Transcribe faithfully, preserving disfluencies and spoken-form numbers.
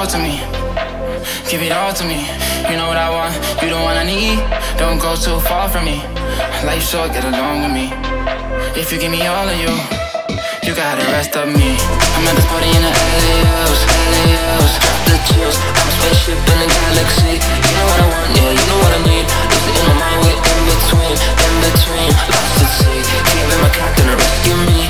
to me. Give it all to me. You know what I want, you the one I need. Don't go too far from me. Life short, get along with me. If you give me all of you, you got the rest of me. I'm at this party in the L A Os, L A Os. Drop the chills, I'm a spaceship in the galaxy. You know what I want, yeah, you know what I need. Losing in my mind, we're in between, in between. Lost at sea, giving my captain to rescue me.